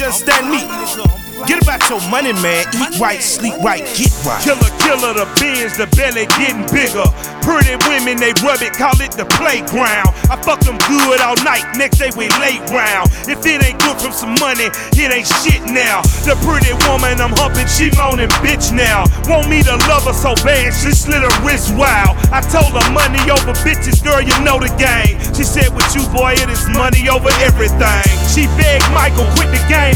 just that meat. Get about your money, man. Eat right, sleep right, get right. Killer, the Benz, the belly getting bigger. Pretty women, they rub it, call it the playground. I fuck them good all night, next day we lay round. If it ain't good from some money, it ain't shit now. The pretty woman I'm humping, she moaning bitch now. Want me to love her so bad, she slit her wrist wild. I told her money over bitches, girl, you know the game. She said with you, boy, it is money over everything. She begged Michael, quit the game.